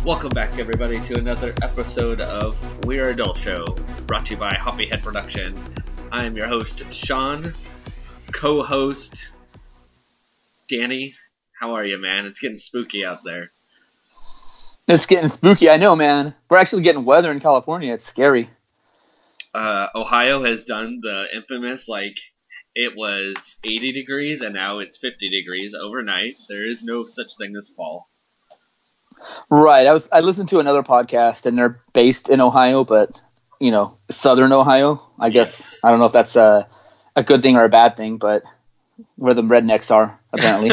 Welcome back, everybody, to another episode of We're Adult Show, brought to you by Hoppyhead Production. I am your host, Sean, co-host, Danny. How are you, man? It's getting spooky out there. It's getting spooky, I know, man. We're actually getting weather in California. It's scary. Ohio has done the infamous, it was 80 degrees and now it's 50 degrees overnight. There is no such thing as fall. Right. I listened to another podcast, and they're based in Ohio, but, southern Ohio. I guess, I don't know if that's a good thing or a bad thing, but where the rednecks are, apparently.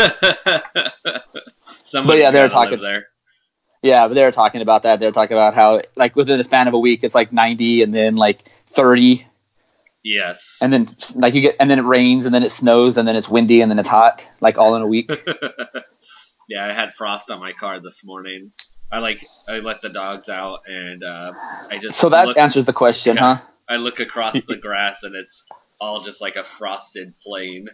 But yeah, they were talking there. Yeah, but they were talking about that. They were talking about how, within the span of a week, it's 90 and then 30. Yes. And then and then it rains, and then it snows, and then it's windy, and then it's hot, all in a week. Yeah, I had frost on my car this morning. I let the dogs out, and I just answers the question, huh? I look across the grass, and it's all just like a frosted plain.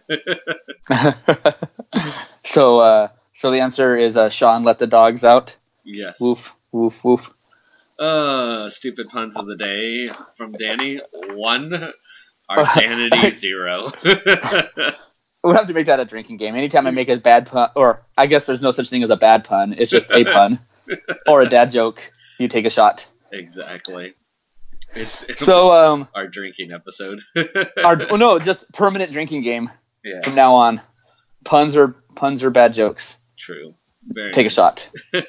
So the answer is Sean, let the dogs out. Yes. Woof, woof, woof. Stupid puns of the day from Danny. 1, our sanity 0. We'll have to make that a drinking game. Anytime I make a bad pun, or I guess there's no such thing as a bad pun, it's just a pun or a dad joke, you take a shot. Exactly. It's so our drinking episode. Just permanent drinking game. Yeah. From now on. Puns are bad jokes. True. Take a shot.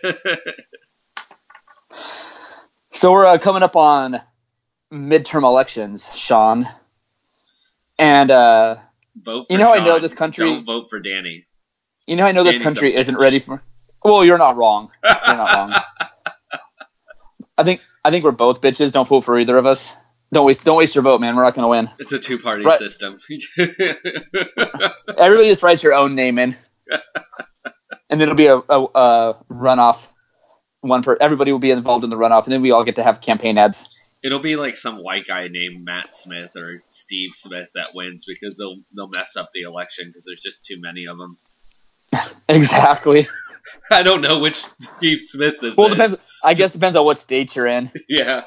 So we're coming up on midterm elections, Sean. And vote for Sean. I know this country. Don't vote for Danny. I know this country isn't ready for. Well, you're not wrong. You're not wrong. I think we're both bitches. Don't vote for either of us. Don't waste your vote, man. We're not gonna win. It's a two-party system. Everybody just writes your own name in, and then it'll be a runoff. Everybody will be involved in the runoff, and then we all get to have campaign ads. It'll be like some white guy named Matt Smith or Steve Smith that wins because they'll mess up the election because there's just too many of them. Exactly. I don't know which Steve Smith is. Well, it depends. I guess it depends on what state you're in. Yeah.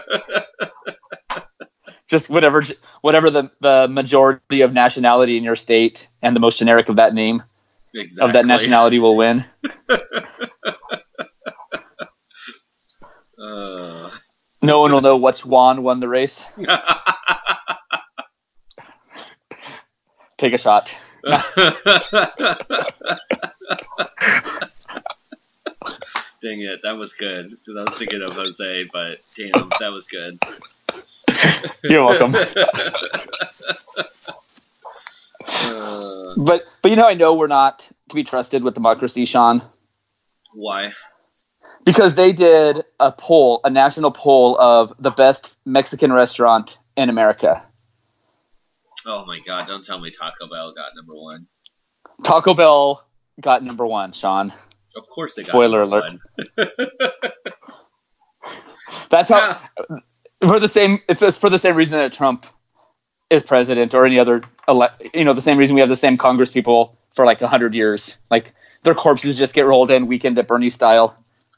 Just whatever the majority of nationality in your state and the most generic of that name of that nationality will win. No one will know which Juan won the race. Take a shot. Dang it, that was good. Because I was thinking of Jose, but damn, that was good. You're welcome. But I know we're not to be trusted with democracy, Sean. Why? Because they did a national poll of the best Mexican restaurant in America. Oh my God, don't tell me Taco Bell got number 1. Taco Bell got number 1, Sean. Of course they got Spoiler alert. That's how it's for the same reason that Trump is president or any other the same reason we have the same Congress people for 100 years. Their corpses just get rolled in weekend at Bernie style.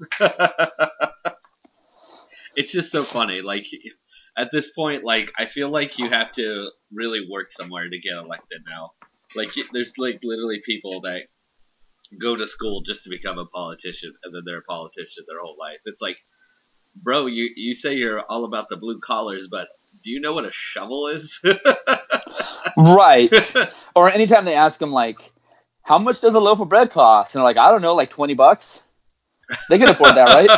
It's just so funny. At this point, I feel like you have to really work somewhere to get elected now. There's literally people that go to school just to become a politician, and then they're a politician their whole life. It's bro, you say you're all about the blue collars, but do you know what a shovel is? Right. Or anytime they ask them, how much does a loaf of bread cost? And they're I don't know, $20. They can afford that, right?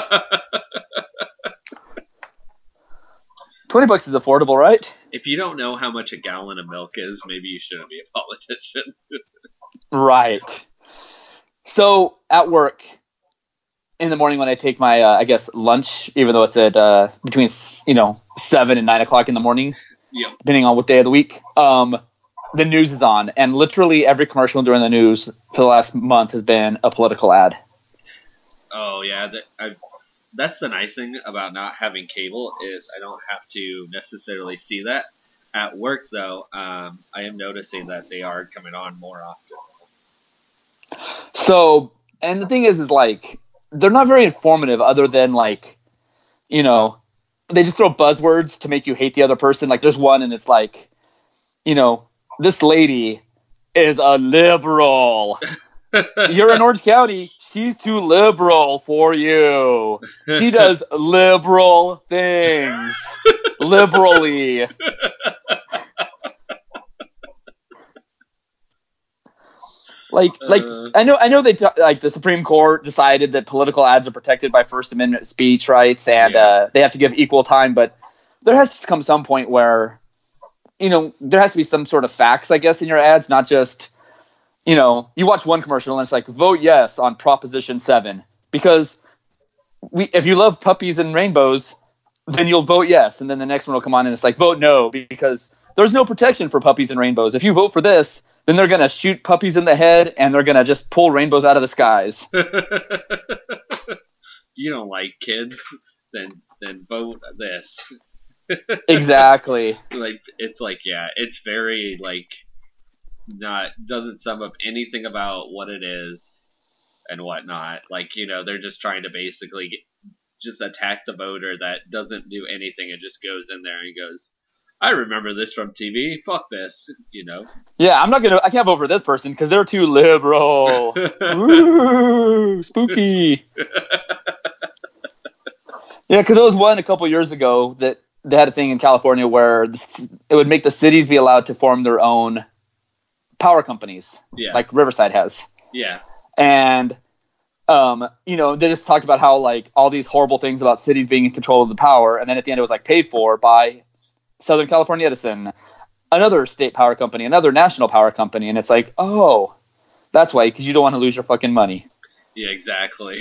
$20 is affordable, right? If you don't know how much a gallon of milk is, maybe you shouldn't be a politician. Right. So at work in the morning when I take my, lunch, even though it's at between 7 and 9 o'clock in the morning, yep, depending on what day of the week, the news is on, and literally every commercial during the news for the last month has been a political ad. Oh yeah, that's the nice thing about not having cable is I don't have to necessarily see that. At work, though, I am noticing that they are coming on more often. So, and the thing is like, they're not very informative other than like, you know, they just throw buzzwords to make you hate the other person. Like there's one and it's like, you know, this lady is a liberal. You're in Orange County. She's too liberal for you. She does liberal things. Liberally. Like I know they like the Supreme Court decided that political ads are protected by First Amendment speech rights and they have to give equal time, but there has to come some point where, you know, there has to be some sort of facts, I guess, in your ads, not just, you know, you watch one commercial and it's like, vote yes on Proposition 7 because if you love puppies and rainbows, then you'll vote yes, and then the next one will come on and it's like, vote no because there's no protection for puppies and rainbows. If you vote for this, then they're going to shoot puppies in the head and they're going to just pull rainbows out of the skies. You don't like kids, then vote this. Exactly. Like it's like, yeah, it's very like doesn't sum up anything about what it is and whatnot. Like, you know, they're just trying to basically just attack the voter that doesn't do anything and just goes in there and goes, I remember this from TV. Fuck this, you know. Yeah, I can't vote for this person because they're too liberal. Ooh, spooky. Yeah, because there was one a couple years ago that they had a thing in California where it would make the cities be allowed to form their own power companies, like Riverside has. Yeah. And, you know, they just talked about how, like, all these horrible things about cities being in control of the power, and then at the end it was, like, paid for by Southern California Edison, another state power company, another national power company, and it's like, oh, that's why, because you don't want to lose your fucking money. Yeah, exactly.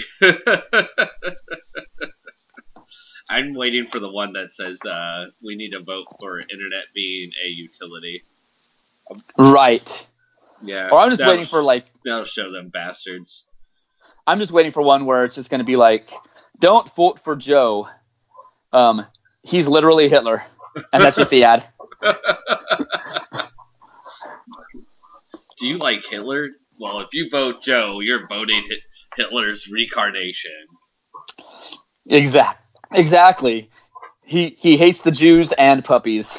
I'm waiting for the one that says we need to vote for internet being a utility. Right. Yeah. Or I'm just waiting for, like... That'll show them bastards. I'm just waiting for one where it's just going to be like, don't vote for Joe. He's literally Hitler. And that's just the ad. Do you like Hitler? Well, if you vote Joe, you're voting Hitler's reincarnation. Exactly. He hates the Jews and puppies.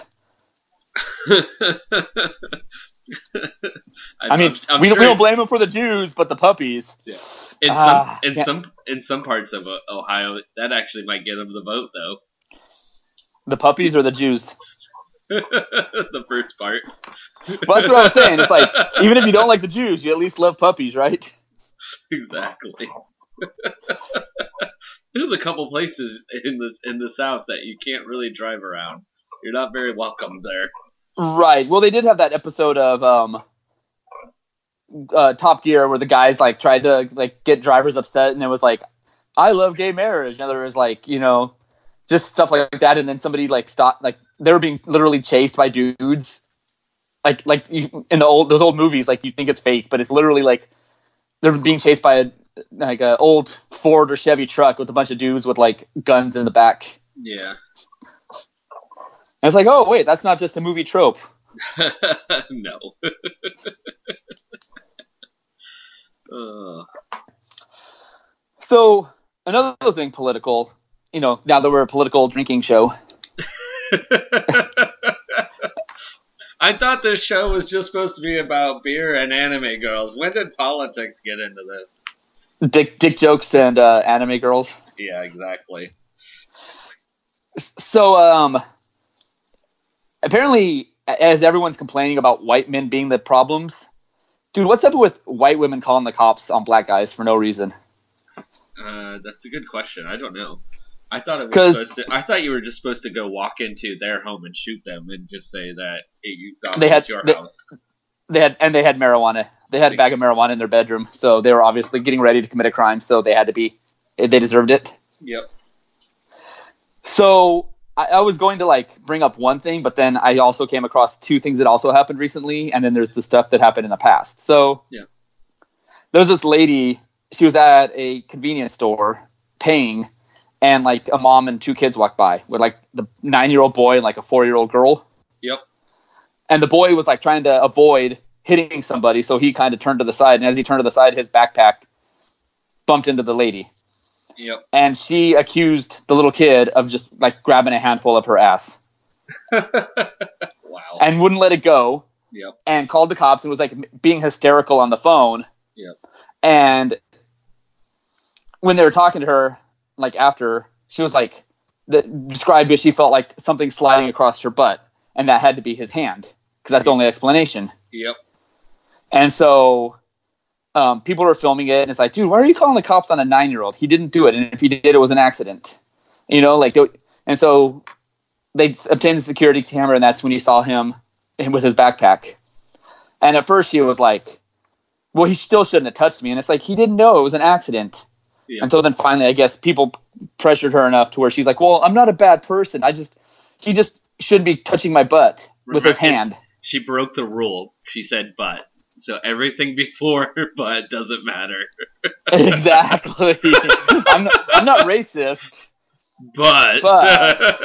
We don't blame him for the Jews, but the puppies. Yeah. In some parts of Ohio, that actually might get him the vote, though. The puppies or the Jews? The first part. Well, that's what I was saying. It's like, even if you don't like the Jews, you at least love puppies, right? Exactly. There's a couple places in the South that you can't really drive around. You're not very welcome there. Right. Well, they did have that episode of Top Gear where the guys like tried to like get drivers upset, and it was like, I love gay marriage. And there was like, you know, just stuff like that, and then somebody like stopped, like they were being literally chased by dudes, like in those old movies, like you think it's fake, but it's literally like they're being chased by a old Ford or Chevy truck with a bunch of dudes with like guns in the back. Yeah. And it's like, oh wait, that's not just a movie trope. No. So another thing political, you know, now that we're a political drinking show. I thought this show was just supposed to be about beer and anime girls. When did politics get into this? Dick jokes and anime girls. Yeah, exactly. So, apparently, as everyone's complaining about white men being the problems, dude, what's up with white women calling the cops on black guys for no reason? That's a good question. I don't know. I thought you were just supposed to go walk into their home and shoot them and just say that you thought it was your house. They had marijuana. They had a bag of marijuana in their bedroom, so they were obviously getting ready to commit a crime. So they deserved it. Yep. So I was going to like bring up one thing, but then I also came across two things that also happened recently, and then there's the stuff that happened in the past. So yeah, there was this lady. She was at a convenience store paying, and like a mom and two kids walked by with like the 9-year-old boy and like a 4-year-old girl. Yep. And the boy was like trying to avoid hitting somebody, so he kind of turned to the side, and as he turned to the side, his backpack bumped into the lady. Yep. and she accused the little kid of just like grabbing a handful of her ass. Wow. And wouldn't let it go. Yep. And called the cops and was like being hysterical on the phone. Yep. And when they were talking to her, like after, she was like, described as she felt like something sliding across her butt, and that had to be his hand, because that's the only explanation. Yep. And so people were filming it, and it's like, dude, why are you calling the cops on a 9-year-old? He didn't do it, and if he did, it was an accident. You know, like, and so they obtained the security camera, and that's when you saw him with his backpack. And at first, she was like, well, he still shouldn't have touched me. And it's like, he didn't know it was an accident. Yeah. And so then finally, I guess people pressured her enough to where she's like, well, I'm not a bad person. He just shouldn't be touching my butt with his hand. She broke the rule. She said butt. So everything before her butt doesn't matter. Exactly. I'm not racist. But.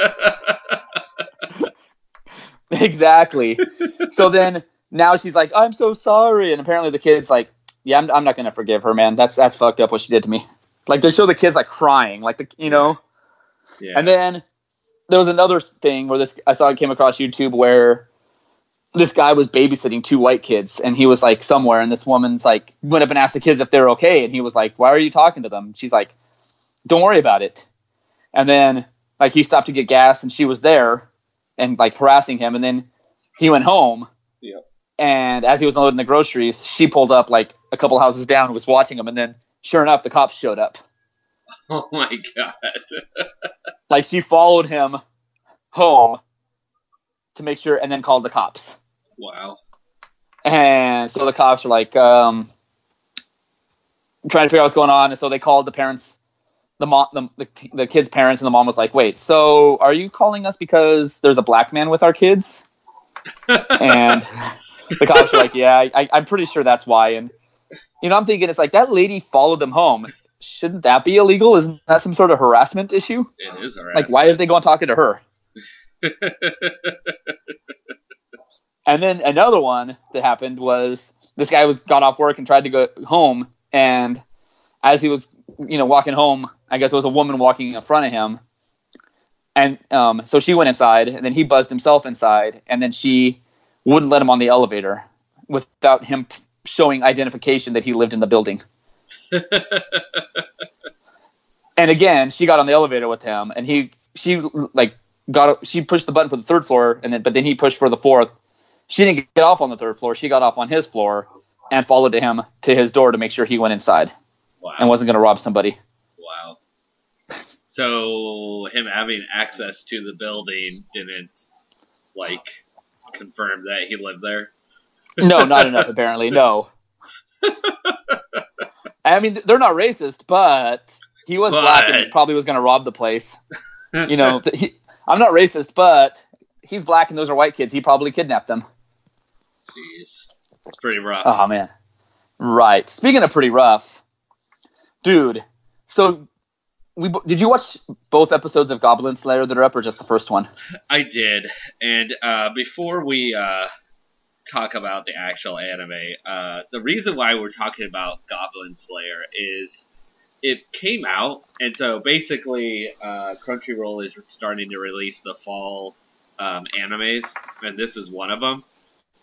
Exactly. So then now she's like, I'm so sorry. And apparently the kid's like, yeah, I'm not going to forgive her, man. That's fucked up what she did to me. Like, they show the kids like crying, like, you know? Yeah. And then there was another thing where I saw it came across YouTube where this guy was babysitting 2 white kids, and he was like somewhere, and this woman's like went up and asked the kids if they're okay. And he was like, why are you talking to them? She's like, don't worry about it. And then like he stopped to get gas, and she was there and like harassing him. And then he went home. Yep. And as he was unloading the groceries, she pulled up like a couple houses down and was watching him. And then sure enough, the cops showed up. Oh my God. Like, she followed him home to make sure, and then called the cops. Wow. And so the cops were like, trying to figure out what's going on. And so they called the parents, the kid's parents, and the mom was like, wait, so are you calling us because there's a black man with our kids? And the cops were like, yeah, I'm pretty sure that's why. And, you know, I'm thinking, it's like, that lady followed them home. Shouldn't that be illegal? Isn't that some sort of harassment issue? It is harassment. Like, why have they gone talking to her? And then another one that happened was this guy got off work and tried to go home. And as he was, you know, walking home, I guess it was a woman walking in front of him. And so she went inside, and then he buzzed himself inside. And then she wouldn't let him on the elevator without him showing identification that he lived in the building. And again, she got on the elevator with him, and she pushed the button for the 3rd floor, but then he pushed for the 4th. She didn't get off on the 3rd floor. She got off on his floor and followed him to his door to make sure he went inside. Wow. And wasn't going to rob somebody. Wow. So him having access to the building didn't like confirm that he lived there? No, not enough apparently. No. I mean, they're not racist, but he was black and probably was going to rob the place. You know, I'm not racist, but he's black and those are white kids. He probably kidnapped them. Jeez. It's pretty rough. Oh, man. Right. Speaking of pretty rough, dude, so did you watch both episodes of Goblin Slayer that are up, or just the first one? I did. And before we talk about the actual anime, the reason why we're talking about Goblin Slayer is it came out, and so basically Crunchyroll is starting to release the fall animes, and this is one of them.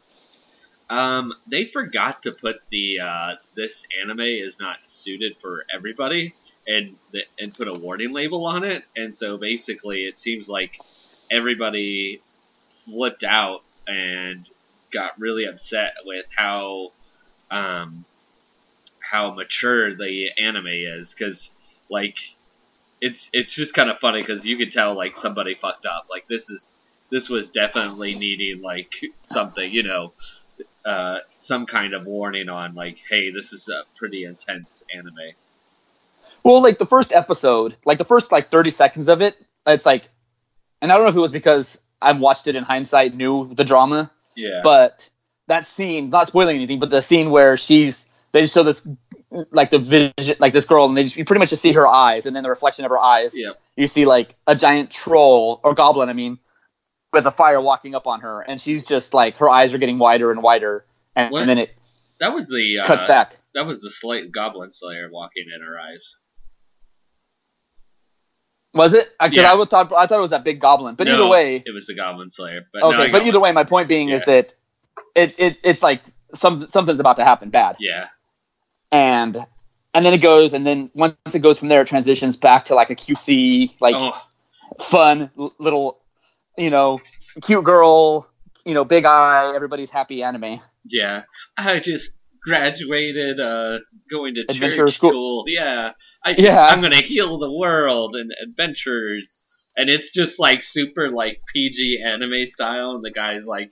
They forgot to put this anime is not suited for everybody, and put a warning label on it, and so basically it seems like everybody flipped out and got really upset with how mature the anime is, because like it's just kind of funny because you can tell like somebody fucked up. Like this was definitely needing like something, you know, some kind of warning on like, hey, this is a pretty intense anime. Well, like the first episode, like the first like 30 seconds of it, it's like, and I don't know if it was because I watched it in hindsight, knew the drama. Yeah. But that scene, not spoiling anything, but the scene where they just show this, like the vision, like this girl, and you pretty much just see her eyes, and then the reflection of her eyes. Yeah. You see like a giant troll, or goblin, I mean, with a fire walking up on her, and she's just like, her eyes are getting wider and wider, and then it that was the cuts back. That was the Goblin Slayer walking in her eyes. Was it? Because Yeah. I thought it was that big goblin. But either No, way, it was the Goblin Slayer. But no, okay. I But got either one. way, my point being is Yeah. that it's like something's about to happen bad, Yeah. and then it goes, and then once it goes from there, it transitions back to like a cutesy, like Oh, fun little, cute girl, big eye, everybody's happy anime yeah. I just graduated, going to adventure church school. school. Yeah. Yeah. I'm gonna heal the world and adventures. And it's just like super like PG anime style, and the guy's like,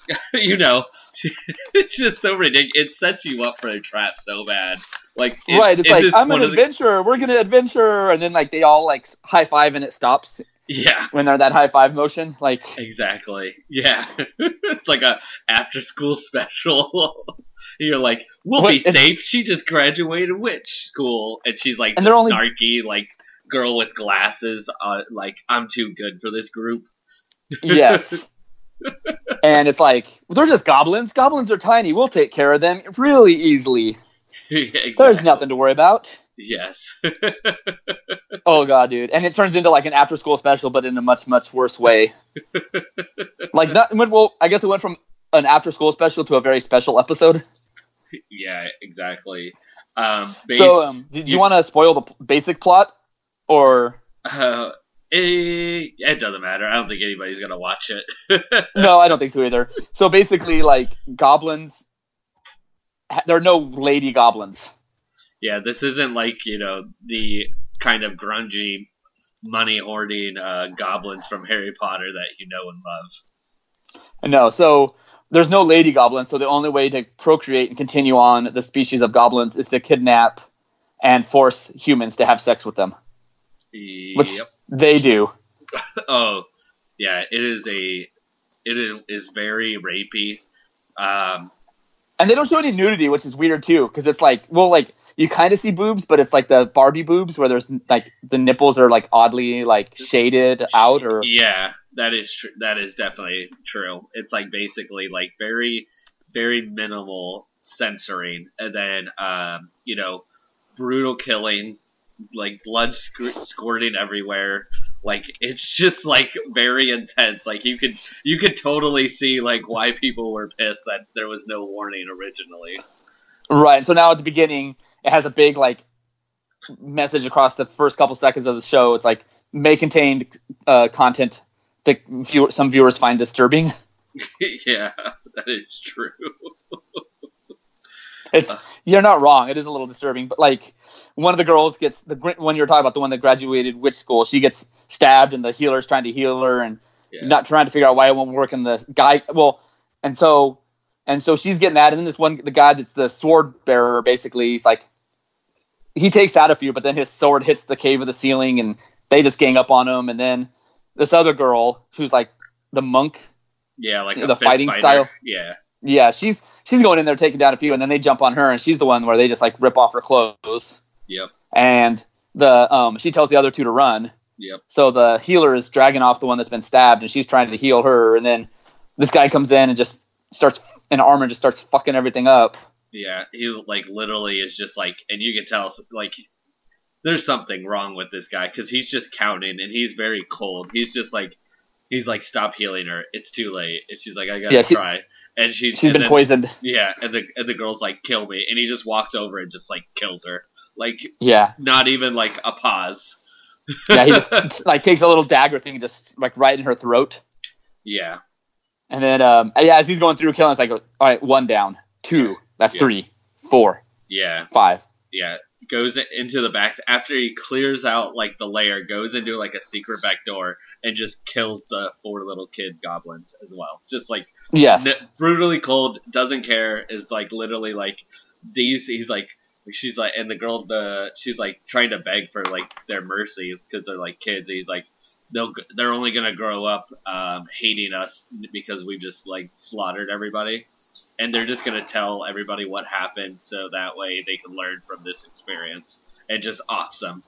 it's just so ridiculous. It sets you up for a trap so bad. Like, Right, it's in like this I'm an one of the adventurer. We're gonna adventure, and then like they all like high five, and it stops yeah. when they're that high five motion. Like, Exactly. Yeah. It's like a after school special. You're like, we'll what? be safe. She just graduated witch school, and she's like And the they're only snarky like girl with glasses. Like, I'm too good for this group. yes, and it's like they're just goblins. Goblins are tiny. We'll take care of them really easily. Exactly. There's nothing to worry about. Yes. Oh god, dude! And it turns into like an after school special, but in a much worse way. Like that. Well, I guess it went from an after school special to a very special episode. Yeah. Exactly. So, did you want to spoil the basic plot, or it doesn't matter. I don't think anybody's gonna watch it. no? I don't think so either. So basically, like goblins, there are no lady goblins. Yeah, this isn't like, the kind of grungy, money hoarding goblins from Harry Potter that you know and love. No, so there's no lady goblins. So the only way to procreate and continue on the species of goblins is to kidnap and force humans to have sex with them, which Yep. they do. Oh, yeah, it is very rapey. And they don't show any nudity, which is weird too, because it's like, well, like you kind of see boobs, but it's like the Barbie boobs where there's like the nipples are like oddly like shaded out, or Yeah, that is that is definitely true. It's like basically like very, very minimal censoring, and then brutal killing, like blood squirting everywhere. Like, it's just like very intense. Like, you could totally see like why people were pissed that there was no warning originally. right. So now at the beginning, it has a big like message across the first couple seconds of the show. It's like may contain content that some viewers find disturbing. Yeah, that is true. It's You're not wrong. It is a little disturbing, but like one of the girls gets the one you're talking about, the one that graduated witch school. She gets stabbed, and the healer's trying to heal her, and not trying to figure out why it won't work. And the guy, and so she's getting that, and then the guy that's the sword bearer, basically, he's like, he takes out a few, but then his sword hits the cave of the ceiling, and they just gang up on him. And then this other girl, who's like the monk, like the fighting style. Yeah, she's going in there taking down a few, and then they jump on her, and she's the one where they just like rip off her clothes. Yep. And she tells the other two to run. Yep. So the healer is dragging off the one that's been stabbed, and she's trying to heal her, and then this guy comes in and just starts in armor and just starts fucking everything up. Yeah, he like literally is just like, and you can tell like there's something wrong with this guy because he's just counting and he's very cold. He's like, stop healing her. It's too late. And she's like, I gotta try. And she's been poisoned. Yeah, and the girl's like, kill me, and he just walks over and just like kills her. Like, not even like a pause. Yeah, he just like takes a little dagger thing and just like right in her throat. Yeah. And then as he's going through killing, it's like, all right, 1 down, 2, that's 3, 4, 5. Yeah. Goes into the back after he clears out like the lair, goes into like a secret back door and just kills the 4 little kid goblins as well. Just like brutally cold, doesn't care, is like literally like he's like, she's like, and the girl, she's like trying to beg for like their mercy because they're like kids. He's like, they're only gonna grow up hating us because we just like slaughtered everybody. And they're just going to tell everybody what happened so that way they can learn from this experience. And just offs them.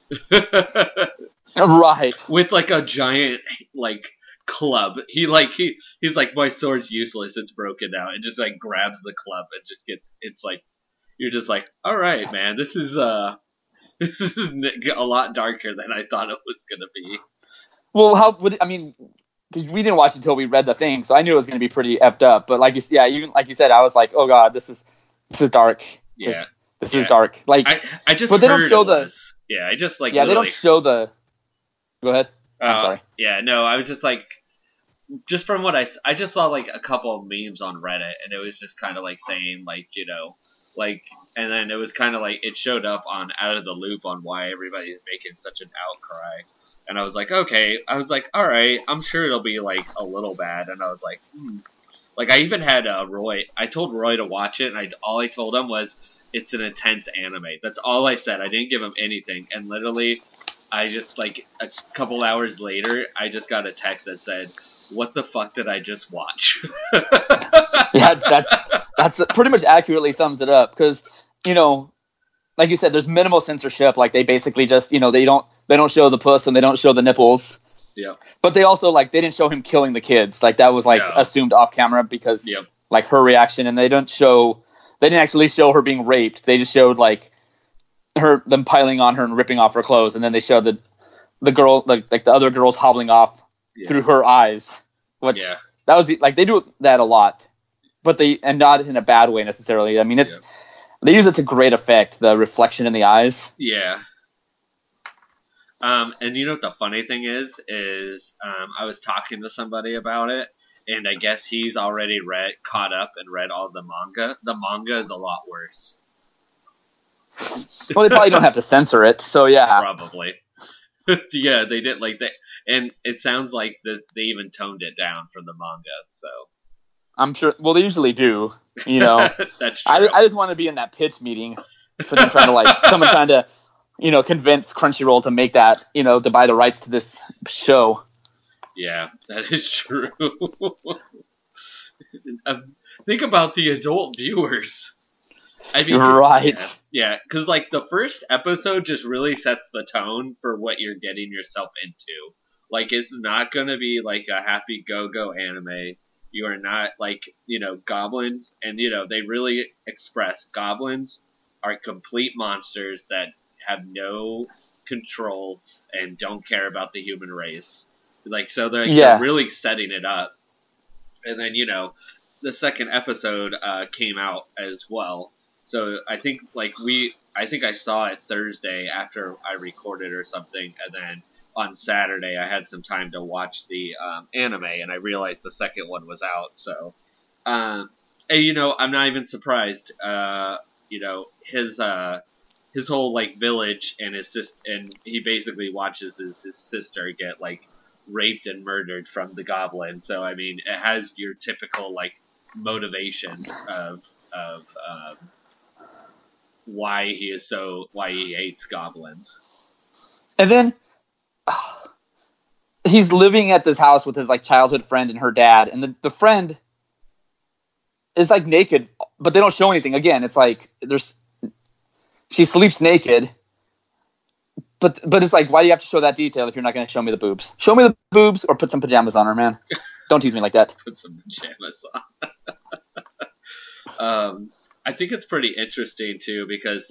Right. With like a giant like club. He's like, my sword's useless, it's broken now. And just like grabs the club and just it's like, you're just like, alright man, this is This is a lot darker than I thought it was gonna be. Well, how would I mean? Because we didn't watch it until we read the thing, so I knew it was going to be pretty effed up. But even like you said, I was like, oh god, this is dark. Yeah, this is dark. Like, I just. But they don't show the. Yeah, I just like. Yeah, they don't show the. Go ahead. I'm sorry. Yeah, no, I was just like, just from what I just saw like a couple of memes on Reddit, and it was just kind of like saying like, like, and then it was kind of like it showed up on Out of the Loop on why everybody's making such an outcry. And I was like, okay. I was like, all right. I'm sure it'll be like a little bad. And I was like, Like I even had Roy. I told Roy to watch it, and all I told him was it's an intense anime. That's all I said. I didn't give him anything. And literally, I just like a couple hours later, I just got a text that said, "What the fuck did I just watch?" Yeah, that's pretty much accurately sums it up. Because like you said, there's minimal censorship. Like they basically just they don't show the puss and they don't show the nipples. Yeah. But they also they didn't show him killing the kids. Like that was assumed off camera because like her reaction, and they didn't actually show her being raped. They just showed like them piling on her and ripping off her clothes, and then they showed the girl like the other girls hobbling off through her eyes. Which that was like they do that a lot. But and not in a bad way necessarily. I mean they use it to great effect, the reflection in the eyes. Yeah. And you know what the funny thing is I was talking to somebody about it, and I guess he's already caught up and read all the manga. The manga is a lot worse. Well, they probably don't have to censor it, so yeah. Probably. Yeah, they did and it sounds like they even toned it down from the manga, so. I'm sure. Well, they usually do. That's true. I just want to be in that pitch meeting for them someone trying to, convince Crunchyroll to make that, to buy the rights to this show. Yeah, that is true. Think about the adult viewers. I mean, right. Yeah, because the first episode just really sets the tone for what you're getting yourself into. Like, it's not gonna be like a happy go-go anime. You are not goblins, and they really express goblins are complete monsters that have no control and don't care about the human race. So they're really setting it up. And then the second episode came out as well. So I think I saw it Thursday after I recorded or something, and then on Saturday I had some time to watch the anime, and I realized the second one was out. So, and I'm not even surprised. His whole village and and he basically watches his sister get raped and murdered from the goblin. So I mean, it has your typical motivation of why he hates goblins. And then he's living at this house with his childhood friend and her dad, and the friend is naked, but they don't show anything. Again, it's she sleeps naked, but it's why do you have to show that detail if you're not going to show me the boobs? Show me the boobs or put some pajamas on her, man. Don't tease me like that. Put some pajamas on. I think it's pretty interesting too because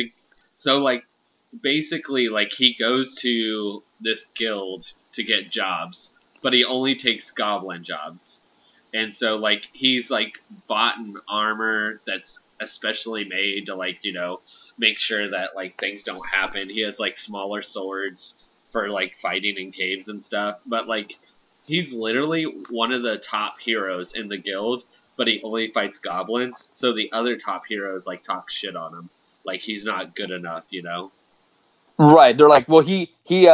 basically he goes to this guild to get jobs, but he only takes goblin jobs. And so he's bought an armor that's especially made to make sure that things don't happen. He has smaller swords for fighting in caves and stuff, but he's literally one of the top heroes in the guild, but he only fights goblins, so the other top heroes talk shit on him. He's not good enough, Right. They're well, he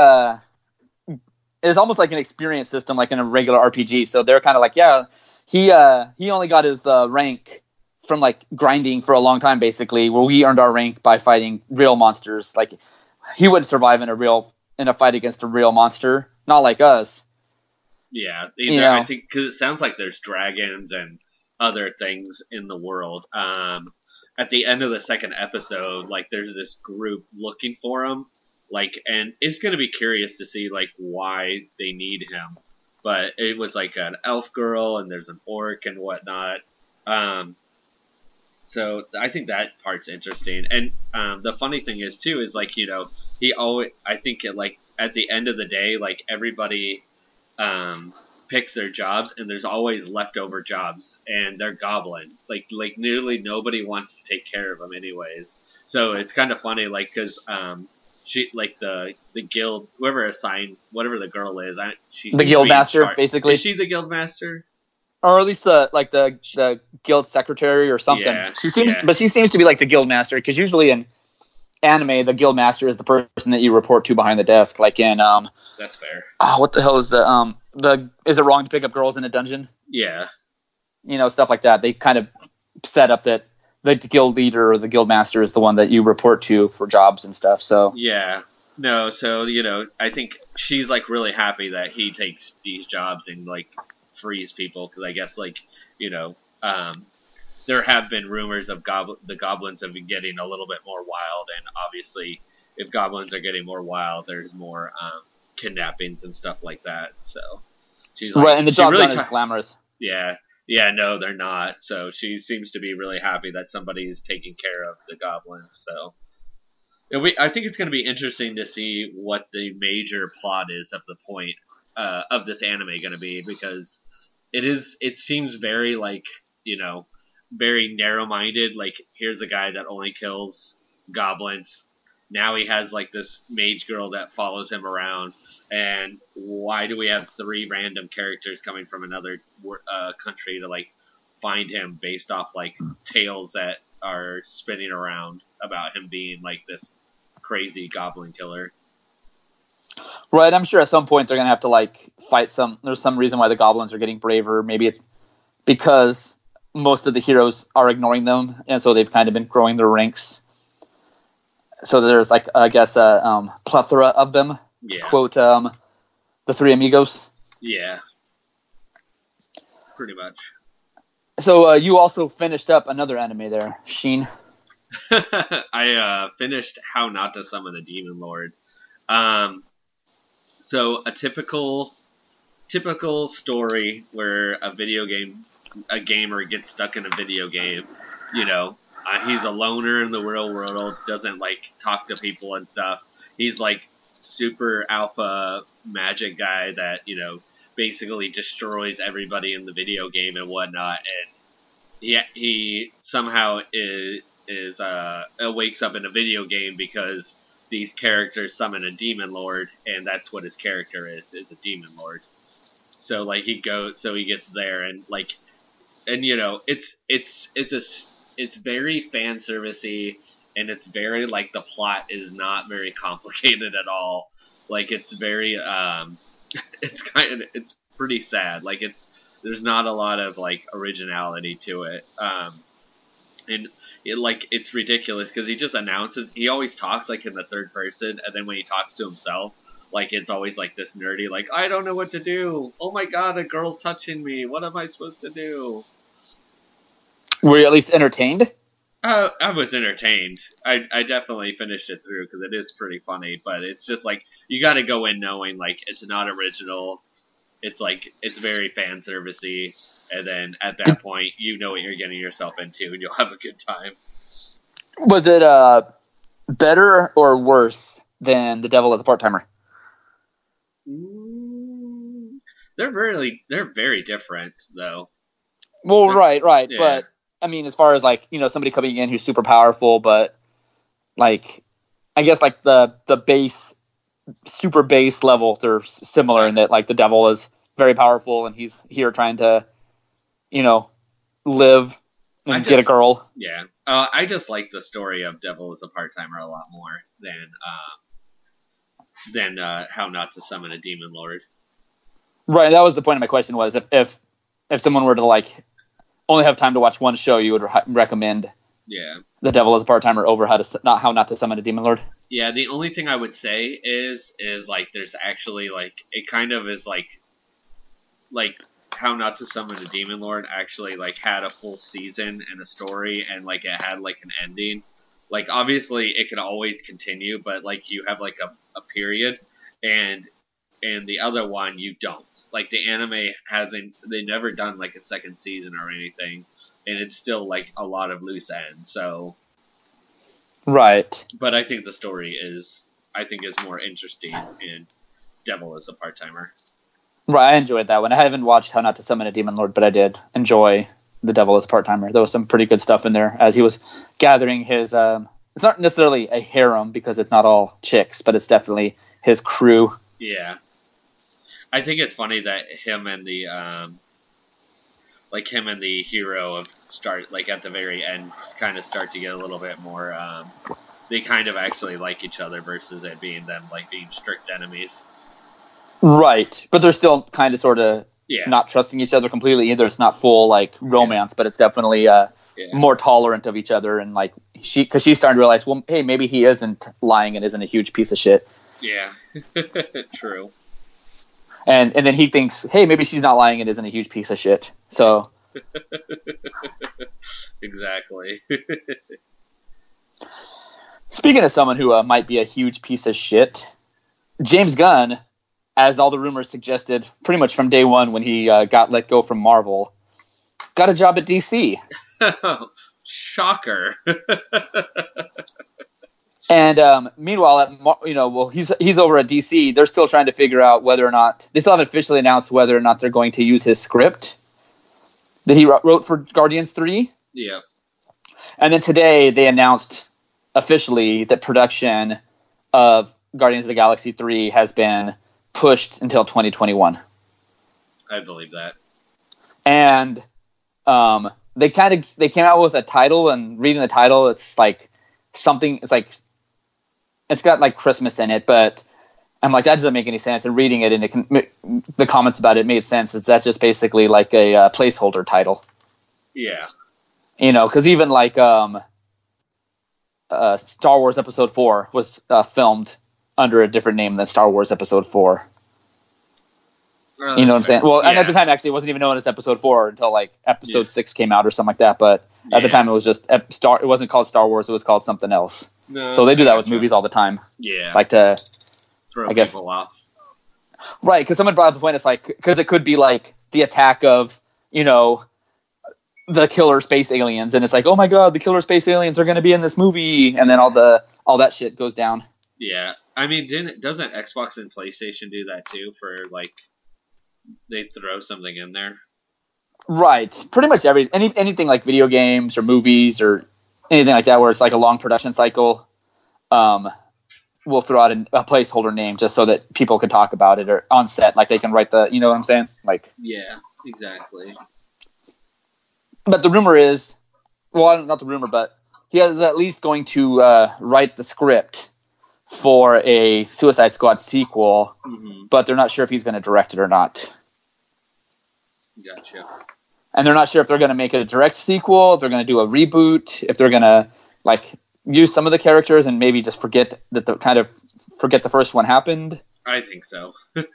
it's almost like an experience system, like in a regular RPG. So they're kind of he only got his rank from grinding for a long time, basically, where we earned our rank by fighting real monsters. He wouldn't survive in a fight against a real monster, not like us. Yeah, I think because it sounds like there's dragons and other things in the world. At the end of the second episode, there's this group looking for him, and it's gonna be curious to see why they need him. But it was an elf girl, and there's an orc and whatnot. so I think that part's interesting. And the funny thing is too is like he always I think like at the end of the day like everybody picks their jobs and there's always leftover jobs and they're goblin like nearly nobody wants to take care of them anyways. So it's kind of funny like because she like the guild whoever assigned whatever the girl is the guild master basically. Is she the guild master? Or at least the guild secretary or something. Yeah, but she seems to be like the guild master because usually in anime the guild master is the person that you report to behind the desk. Like in that's fair. Oh, what the hell is the is it wrong to pick up girls in a dungeon? Yeah, stuff like that. They kind of set up that the guild leader or the guild master is the one that you report to for jobs and stuff. So yeah. No, so I think she's like really happy that he takes these jobs and like frees people because I guess like there have been rumors of the goblins have been getting a little bit more wild, and obviously if goblins are getting more wild there's more kidnappings and stuff like that. So she's like, right, and the jobs aren't as glamorous. Yeah, no, they're not. So she seems to be really happy that somebody is taking care of the goblins. So I think it's going to be interesting to see what the major plot is of the point of this anime going to be, because it seems very like very narrow-minded. Like here's a guy that only kills goblins. Now he has like this mage girl that follows him around, and why do we have 3 random characters coming from another country to like find him based off like tales that are spinning around about him being like this crazy goblin killer? Right, I'm sure at some point they're gonna have to like fight there's some reason why the goblins are getting braver. Maybe it's because most of the heroes are ignoring them, and so they've kind of been growing their ranks. So there's like I guess a plethora of them. Yeah. To quote the 3 Amigos. Yeah. Pretty much. So you also finished up another anime there, Sheen. I finished How Not to Summon a Demon Lord. So a typical story where a gamer gets stuck in a video game. He's a loner in the real world, doesn't like talk to people and stuff. He's like super alpha magic guy that basically destroys everybody in the video game and whatnot, and he somehow wakes up in a video game because these characters summon a demon lord, and that's what his character is a demon lord. So like he gets there and like, and it's very fan servicey, and it's very like the plot is not very complicated at all. Like it's very it's pretty sad. Like there's not a lot of like originality to it. And it's ridiculous because he just announces. He always talks like in the third person, and then when he talks to himself, like it's always like this nerdy, like I don't know what to do. Oh my god, a girl's touching me. What am I supposed to do? Were you at least entertained? I was entertained. I definitely finished it through because it is pretty funny, but it's just like you got to go in knowing like it's not original. It's like it's very fan servicey, and then at that point you know what you're getting yourself into, and you'll have a good time. Was it better or worse than The Devil as a Part-Timer? They're very different though. Well, right, yeah. But I mean, as far as like somebody coming in who's super powerful, but like I guess like the base, super base level, they're similar in that like the devil is very powerful and he's here trying to, live and get a girl. Yeah, I just like the story of Devil as a Part-Timer a lot more than How Not to Summon a Demon Lord. Right, that was the point of my question. Was if someone were to like only have time to watch one show, you would recommend The Devil as a Part-Timer over How Not to Summon a Demon Lord? Yeah, the only thing I would say is like there's actually like it kind of is like How Not to Summon a Demon Lord actually like had a full season and a story, and like it had like an ending. Like obviously it can always continue, but like you have like a period, and and the other one you don't. Like the anime hasn't, they never done like a second season or anything, and it's still like a lot of loose ends. So, Right. but I think the story is, I think is more interesting in Devil as a Part-Timer. Right, I enjoyed that one. I haven't watched How Not to Summon a Demon Lord, but I did enjoy The Devil as a Part-Timer. There was some pretty good stuff in there as he was gathering his. It's not necessarily a harem because it's not all chicks, but it's definitely his crew. Yeah, I think it's funny that him and the hero of start like at the very end kind of start to get a little bit more. They kind of actually like each other versus it being them like being strict enemies. Right, but they're still kind of sort of Yeah. not trusting each other completely either. It's not full like romance, but it's definitely more tolerant of each other, and like because she's starting to realize, well, hey, maybe he isn't lying and isn't a huge piece of shit. Yeah, true. And then he thinks, hey, maybe she's not lying and isn't a huge piece of shit. So Exactly. speaking of someone who might be a huge piece of shit, James Gunn, as all the rumors suggested, pretty much from day one when he got let go from Marvel, got a job at DC. Shocker. And meanwhile, he's over at DC. They're still trying to figure out whether or not they still haven't officially announced whether or not they're going to use his script that he wrote for Guardians 3. Yeah. And then today they announced officially that production of Guardians of the Galaxy 3 has been pushed until 2021. I believe that. And they came out with a title, and reading the title, it's like something. It's got like Christmas in it, but I'm like, that doesn't make any sense. And reading it, and the comments about it made sense. That's just basically like a placeholder title. Yeah. Because even like Star Wars Episode 4 was filmed under a different name than Star Wars Episode 4. Oh, you know what I'm saying? Well, yeah. And at the time, actually, it wasn't even known as Episode 4 until like Episode 6 came out or something like that. But at the time, it was just it wasn't called Star Wars. It was called something else. No, so they do that with movies all the time. Yeah. Like to throw I guess, people off. Right, because someone brought up the point. It's like because it could be like the attack of the killer space aliens, and it's like, oh my god, the killer space aliens are going to be in this movie, and then all that shit goes down. Yeah, I mean, doesn't Xbox and PlayStation do that too? For like, they throw something in there. Right, pretty much anything like video games or movies or anything like that, where it's like a long production cycle. We'll throw out a placeholder name just so that people can talk about it or on set, like they can write you know what I'm saying? Like, yeah, exactly. But the rumor is, well, not the rumor, but he is at least going to write the script for a Suicide Squad sequel, but they're not sure if he's going to direct it or not. Gotcha. And they're not sure if they're going to make it a direct sequel, if they're going to do a reboot, if they're going to like use some of the characters and maybe just forget the first one happened. I think so.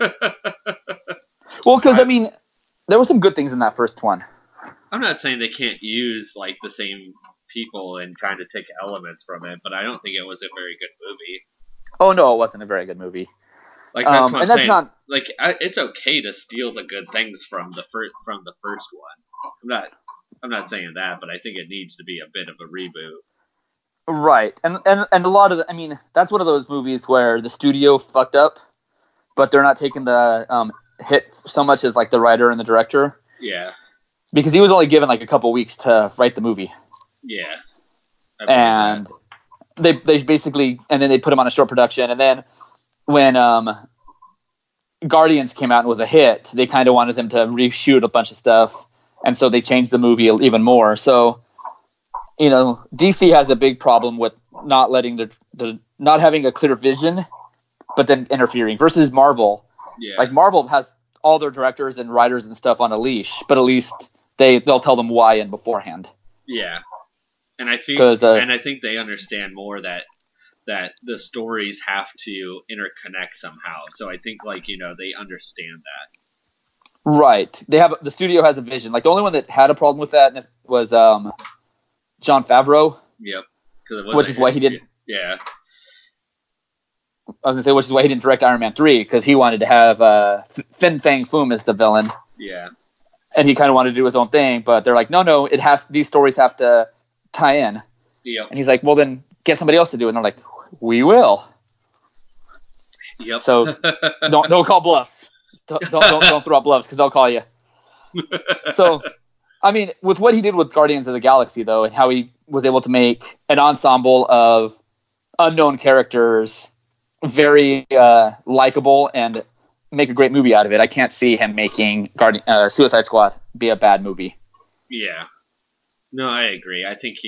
Well, because I mean, there were some good things in that first one. I'm not saying they can't use like the same people and kind of take elements from it, but I don't think it was a very good movie. Oh no, it wasn't a very good movie. Like that's what I'm saying. Not like it's okay to steal the good things from the first one. I'm not saying that, but I think it needs to be a bit of a reboot. Right, and a lot of I mean, that's one of those movies where the studio fucked up, but they're not taking the hit so much as like the writer and the director. Yeah. Because he was only given like a couple weeks to write the movie. Yeah. And they basically, and then they put him on a short production, and then when Guardians came out and was a hit, they kind of wanted them to reshoot a bunch of stuff, and so they changed the movie even more. So, DC has a big problem with not letting not having a clear vision, but then interfering. Versus Marvel, like Marvel has all their directors and writers and stuff on a leash, but at least they'll tell them why in beforehand. Yeah, and I think they understand more that the stories have to interconnect somehow. So I think they understand that. Right. The studio has a vision. Like the only one that had a problem with that was Jon Favreau. Yep. Which is why he did. Yeah. I was gonna say, which is why he didn't direct Iron Man 3, because he wanted to have Fin Fang Foom as the villain. Yeah. And he kind of wanted to do his own thing, but they're like, no, these stories have to tie in. Yep. And he's like, well, then get somebody else to do it. And they're like, we will. Yep. So don't call bluffs. Don't throw out bluffs, because they'll call you. So, I mean, with what he did with Guardians of the Galaxy, though, and how he was able to make an ensemble of unknown characters very likable and make a great movie out of it, I can't see him making Suicide Squad be a bad movie. Yeah. No, I agree. I think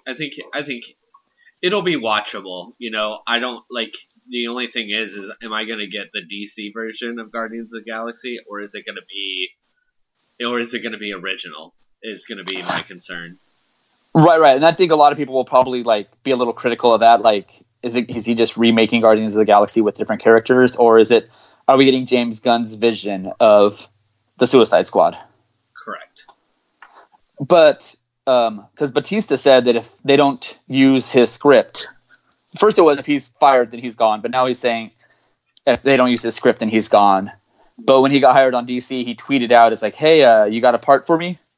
it'll be watchable. You know, I don't like. The only thing is am I going to get the DC version of Guardians of the Galaxy, or is it going to be original? Is going to be my concern. Right, and I think a lot of people will probably like be a little critical of that. Like, is he just remaking Guardians of the Galaxy with different characters, or are we getting James Gunn's vision of the Suicide Squad? Correct. But because Batista said that if they don't use his script, first it was if he's fired then he's gone, but now he's saying if they don't use his script then he's gone. But when he got hired on DC, he tweeted out, "It's like, hey, you got a part for me?"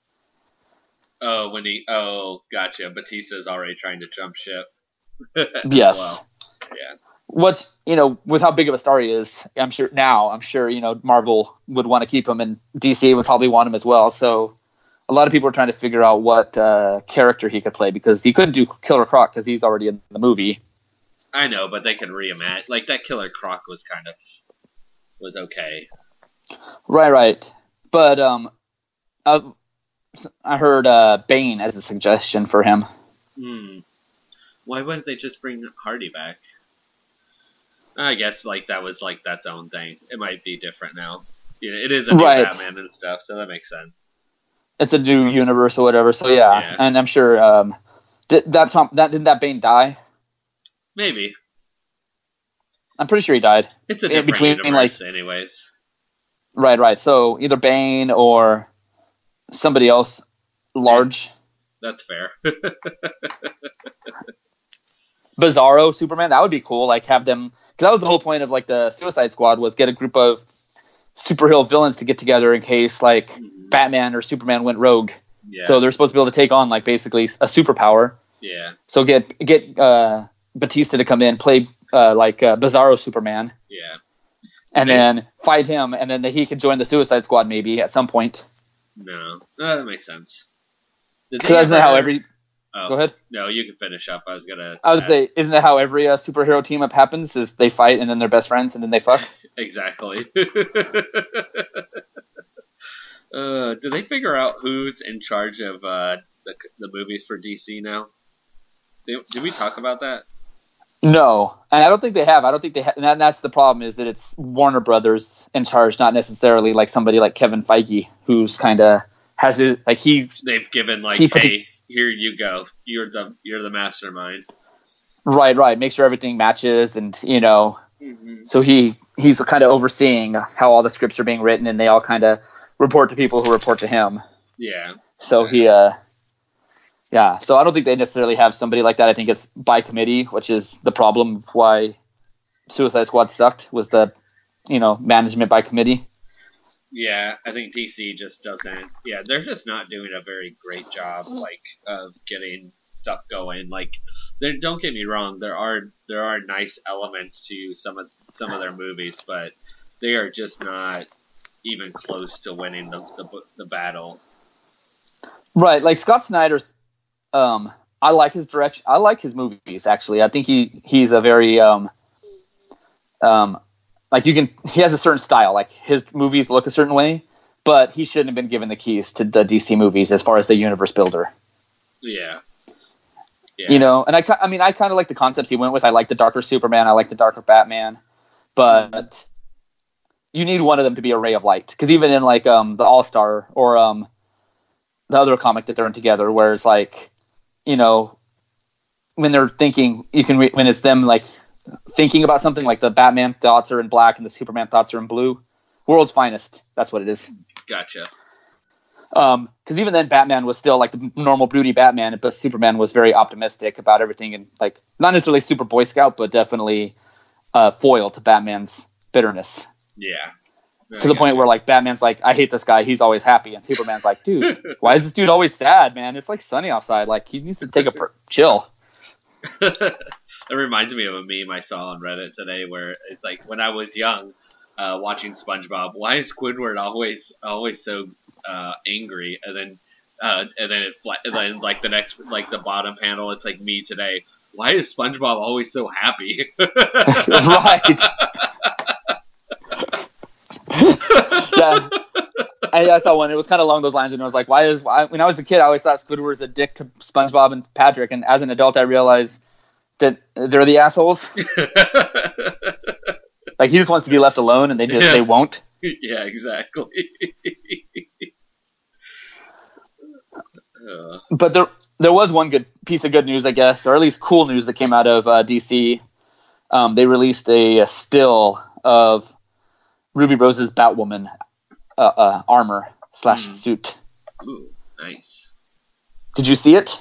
Gotcha. Batista's already trying to jump ship. Yes. Well, yeah. What's, with how big of a star he is, I'm sure Marvel would want to keep him, and DC would probably want him as well. So a lot of people are trying to figure out what character he could play, because he couldn't do Killer Croc because he's already in the movie. I know, but they can reimagine. Like, that Killer Croc was okay. Right. But I heard Bane as a suggestion for him. Why wouldn't they just bring Hardy back? I guess that was that's own thing. It might be different now. Yeah, it is a new Batman and stuff, so that makes sense. It's a new universe or whatever. So yeah. And I'm sure didn't that Bane die? Maybe. I'm pretty sure he died. It's a different universe, anyways. Right. So either Bane or somebody else large. That's fair. Bizarro Superman, that would be cool. Like, have them, because that was the whole point of the Suicide Squad, was get a group of superhero villains to get together in case Batman or Superman went rogue. Yeah. So they're supposed to be able to take on basically a superpower. Yeah. So get Batista to come in, play Bizarro Superman. Yeah. And then fight him, and then he could join the Suicide Squad maybe at some point. No, that makes sense. Because isn't that how every... Go ahead. No, you can finish up. I was going to say, isn't that how every superhero team up happens? Is they fight, and then they're best friends, and then they fuck? Exactly. Do they figure out who's in charge of the movies for DC now? Did we talk about that? No, and I don't think they have. And that's the problem, is that it's Warner Brothers in charge, not necessarily somebody like Kevin Feige, who's kind of has it they've given hey, here you go, you're the mastermind. Right. Make sure everything matches, and so he's kind of overseeing how all the scripts are being written, and they all kind of report to people who report to him. Yeah. So so I don't think they necessarily have somebody like that. I think it's by committee, which is the problem of why Suicide Squad sucked, was the, management by committee. Yeah, I think DC just doesn't. Yeah, they're just not doing a very great job, of getting stuff going. Don't get me wrong, there are nice elements to some of their movies, but they are just not even close to winning the battle. Right, like Scott Snyder's. I like his direction. I like his movies, actually. I think he's a very he has a certain style. Like, his movies look a certain way, but he shouldn't have been given the keys to the DC movies as far as the universe builder. Yeah. And I kind of like the concepts he went with. I like the darker Superman. I like the darker Batman, but you need one of them to be a ray of light. Because even in the All-Star or the other comic that they're in together, where it's when they're thinking, when it's them thinking about something, like the Batman thoughts are in black and the Superman thoughts are in blue. World's finest. That's what it is. Gotcha. Because even then, Batman was still the normal broody Batman, but Superman was very optimistic about everything, and not necessarily super Boy Scout, but definitely foil to Batman's bitterness. Yeah. To the point where like Batman's like, I hate this guy. He's always happy, and Superman's like, dude, why is this dude always sad, man? It's like sunny outside. Like he needs to take a chill. It reminds me of a meme I saw on Reddit today where it's like when I was young, watching SpongeBob. Why is Squidward always so angry? And then like the next like the bottom panel, it's like me today. Why is SpongeBob always so happy? Right. Yeah, I saw one. It was kind of along those lines, and it was like, when I was a kid, I always thought Squidward was a dick to SpongeBob and Patrick, and as an adult, I realized that they're the assholes. Like he just wants to be left alone, and they won't. Yeah, exactly. But there was one good piece of good news, I guess, or at least cool news that came out of DC. They released a still of Ruby Rose's Batwoman armor / suit. Ooh, nice. Did you see it?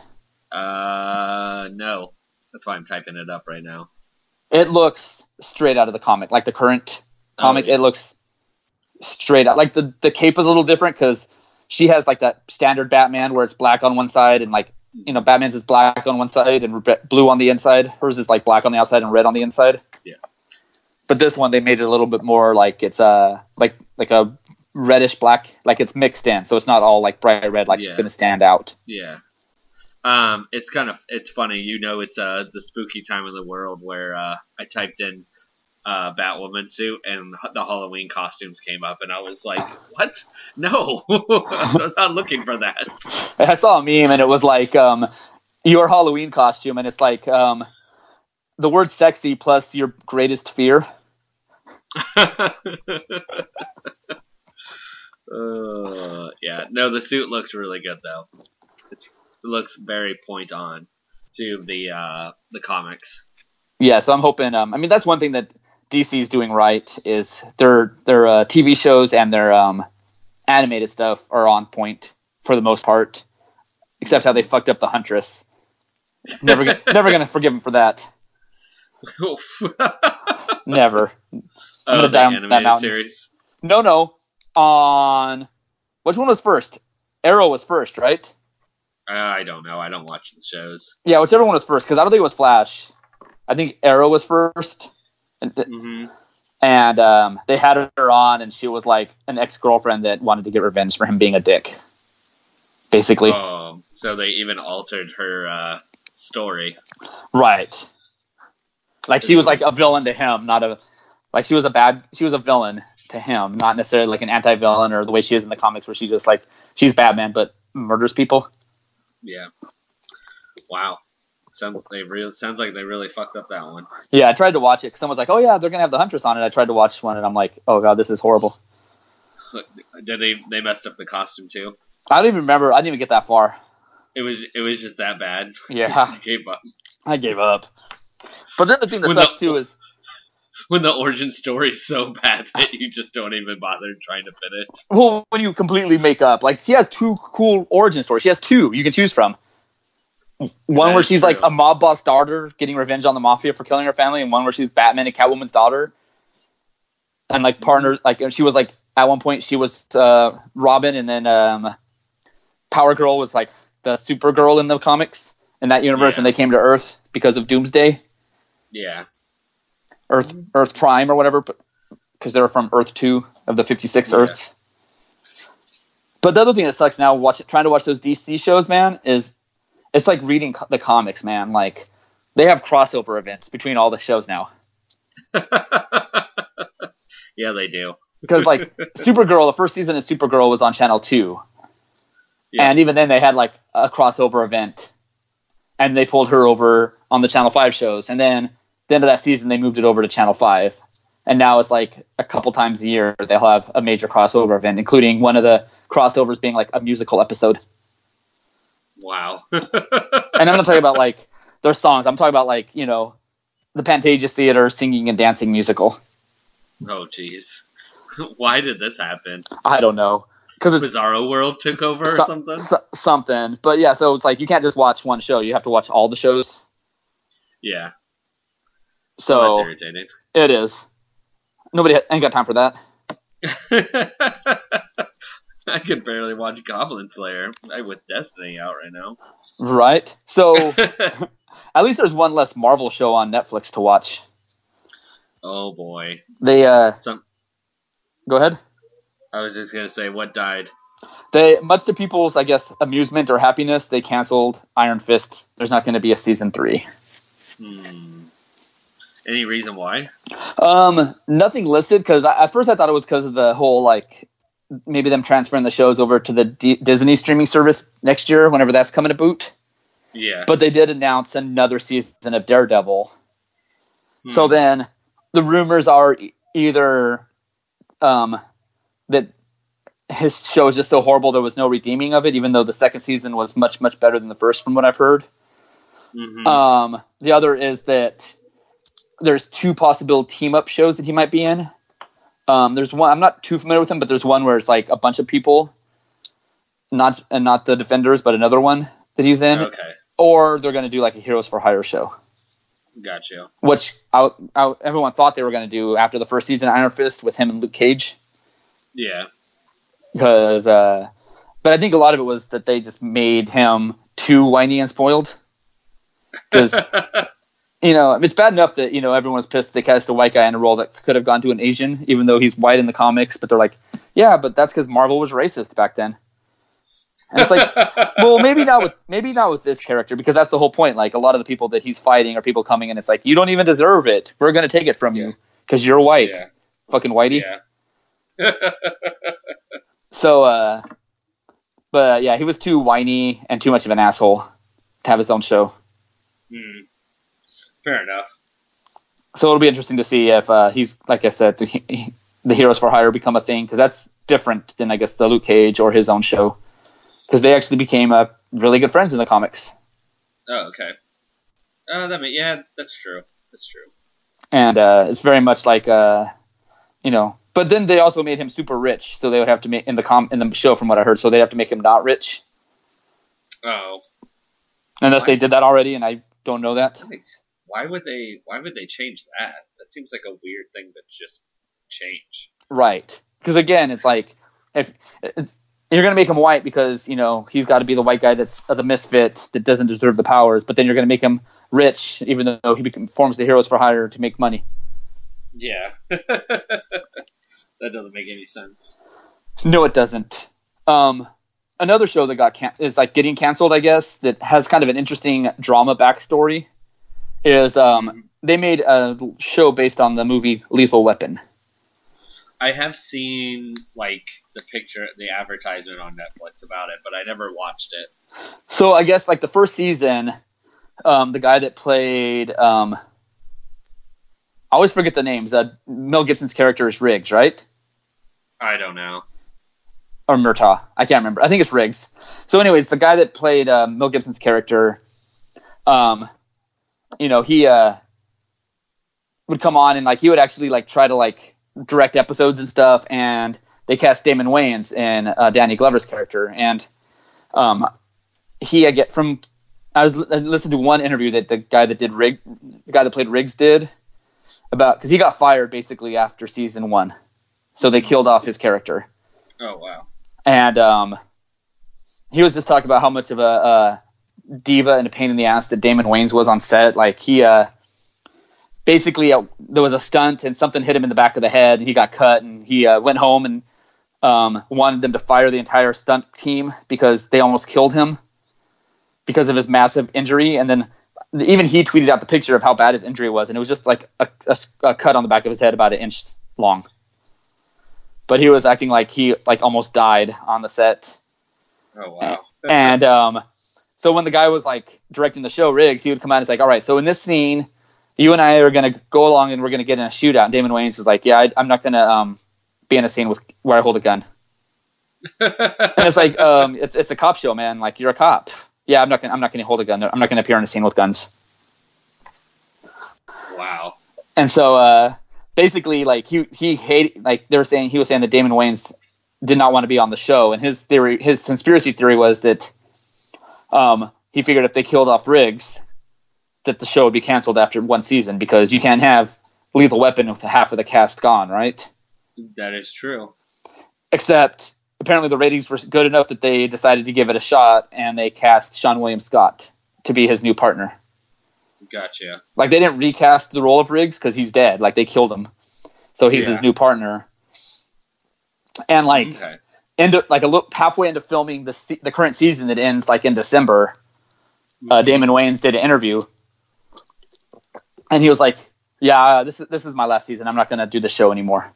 No. That's why I'm typing it up right now. It looks straight out of the comic, like the current comic. Oh, yeah. It looks straight out. Like the cape is a little different because she has like that standard Batman where it's black on one side and like, you know, Batman's is black on one side and blue on the inside. Hers is like black on the outside and red on the inside. Yeah. But this one, they made it a little bit more like it's like a reddish black, like it's mixed in, so it's not all like bright red, like she's gonna stand out. Yeah. It's funny, you know, it's the spooky time of the world where I typed in Batwoman suit and the Halloween costumes came up, and I was like, what? No, I'm not looking for that. I saw a meme, and it was like your Halloween costume, and it's like the word sexy plus your greatest fear. Yeah, no, the suit looks really good though. It looks very point on to the comics. Yeah, so I'm hoping. I mean, that's one thing that DC's doing right is their TV shows and their animated stuff are on point for the most part, except how they fucked up the Huntress. Never gonna forgive them for that. Never. I'm gonna die on that mountain. Series? No. On which one was first? Arrow was first, right? I don't know. I don't watch the shows. Yeah, whichever one was first, because I don't think it was Flash. I think Arrow was first. And they had her on, and she was like an ex-girlfriend that wanted to get revenge for him being a dick. Basically. Oh, so they even altered her story. Right. Like she was like a villain to him, she was a villain to him, not necessarily like an anti-villain or the way she is in the comics where she's just like, she's Batman but murders people. Yeah. Wow. Sounds like they really fucked up that one. Yeah, I tried to watch it because someone's like, oh yeah, they're going to have the Huntress on it. I tried to watch one and I'm like, oh god, this is horrible. Did they messed up the costume too? I don't even remember. I didn't even get that far. It was just that bad. Yeah. I gave up. But then the thing that sucks too is when the origin story is so bad that you just don't even bother trying to fit it. Well, when you completely make up, like she has two cool origin stories. She has two you can choose from. One where she's like a mob boss daughter getting revenge on the mafia for killing her family, and one where she's Batman and Catwoman's daughter. And like partner, like she was like at one point she was Robin, and then Power Girl was like the Supergirl in the comics in that universe, and they came to Earth because of Doomsday. Yeah. Earth Prime or whatever, because they were from Earth 2 of the 56 Earths. But the other thing that sucks now, trying to watch those DC shows, man, is it's like reading the comics, man. Like they have crossover events between all the shows now. Yeah, they do. Because like Supergirl, the first season of Supergirl was on Channel 2, and even then they had like a crossover event, and they pulled her over on the Channel 5 shows, and then. The end of that season, they moved it over to Channel 5. And now it's like a couple times a year they'll have a major crossover event, including one of the crossovers being like a musical episode. Wow. And I'm not talking about like their songs. I'm talking about like, you know, the Pantages Theater singing and dancing musical. Oh, jeez. Why did this happen? I don't know. Because Bizarro World took over or something? Something. But yeah, so it's like you can't just watch one show. You have to watch all the shows. Yeah. So Well, that's irritating. it is. Nobody ain't got time for that. I could barely watch Goblin Slayer with Destiny out right now. Right. So at least there's one less Marvel show on Netflix to watch. Oh boy. They Go ahead. I was just gonna say, what died? They, much to people's, I guess, amusement or happiness, they canceled Iron Fist. There's not going to be a season 3. Any reason why? Nothing listed, because at first I thought it was because of the whole, like, maybe them transferring the shows over to the Disney streaming service next year, whenever that's coming to boot. Yeah. But they did announce another season of Daredevil. So then the rumors are either that his show is just so horrible there was no redeeming of it, even though the second season was much, much better than the first from what I've heard. The other is that there's 2 possible team-up shows that he might be in. There's one, I'm not too familiar with him, but there's one where it's like a bunch of people, not the Defenders, but another one that he's in. Okay. Or they're going to do like a Heroes for Hire show. Gotcha. Which everyone thought they were going to do after the first season of Iron Fist with him and Luke Cage. Yeah. Because, but I think a lot of it was that they just made him too whiny and spoiled. Because, it's bad enough that, everyone's pissed they cast a white guy in a role that could have gone to an Asian, even though he's white in the comics. But they're like, yeah, but that's because Marvel was racist back then. And it's like, well, maybe not with this character, because that's the whole point. Like, a lot of the people that he's fighting are people coming in. It's like, you don't even deserve it. We're going to take it from you because you're white. Yeah. Fucking whitey. Yeah. So, but yeah, he was too whiny and too much of an asshole to have his own show. Fair enough. So it'll be interesting to see if he's, like I said, the Heroes for Hire become a thing, because that's different than, I guess, the Luke Cage or his own show, because they actually became really good friends in the comics. Oh, okay. That's true. That's true. And it's very much like, but then they also made him super rich, so they would have to make in the show, from what I heard, so they have to make him not rich. Oh. Unless they did that already, and I don't know that. Why would they change that? That seems like a weird thing to just change. Right. Because again, it's like, if you're going to make him white because, he's got to be the white guy that's the misfit that doesn't deserve the powers, but then you're going to make him rich even though he forms the Heroes for Hire to make money. Yeah. That doesn't make any sense. No, it doesn't. Another show that is like getting canceled, I guess, that has kind of an interesting drama backstory is they made a show based on the movie Lethal Weapon. I have seen like the advertisement on Netflix about it, but I never watched it. So I guess like the first season, the guy that played, I always forget the names. Mel Gibson's character is Riggs, right? I don't know. Or Murtaugh. I can't remember. I think it's Riggs. So anyways, the guy that played Mel Gibson's character, he would come on and like he would actually like try to like direct episodes and stuff, and they cast Damon Wayans in Danny Glover's character, and I listened to one interview that the guy that played Riggs did about, because he got fired basically after season 1, so they killed off his character. Oh wow. And he was just talking about how much of a diva and a pain in the ass that Damon Wayans was on set. Like he basically there was a stunt and something hit him in the back of the head, and he got cut, and he went home and wanted them to fire the entire stunt team because they almost killed him because of his massive injury. And then even he tweeted out the picture of how bad his injury was, and it was just like a cut on the back of his head about an inch long. But he was acting like he like almost died on the set. Oh wow. And so when the guy was like directing the show, Riggs, he would come out and say, like, all right, so in this scene, you and I are going to go along and we're going to get in a shootout. And Damon Wayans is like, yeah, I'm not going to be in a scene where I hold a gun. And it's like, it's a cop show, man. Like, you're a cop. Yeah, I'm not going to hold a gun. I'm not going to appear in a scene with guns. Wow. And so basically, like he hated, like he was saying that Damon Wayans did not want to be on the show, and his conspiracy theory was that he figured if they killed off Riggs, that the show would be canceled after one season because you can't have Lethal Weapon with half of the cast gone, right? That is true. Except apparently the ratings were good enough that they decided to give it a shot, and they cast Sean William Scott to be his new partner. Gotcha. Like, they didn't recast the role of Riggs because he's dead. Like, they killed him. So he's his new partner. And, like, halfway into filming the current season that ends, like, in December, Damon Wayans did an interview. And he was like, yeah, this is my last season. I'm not going to do the show anymore.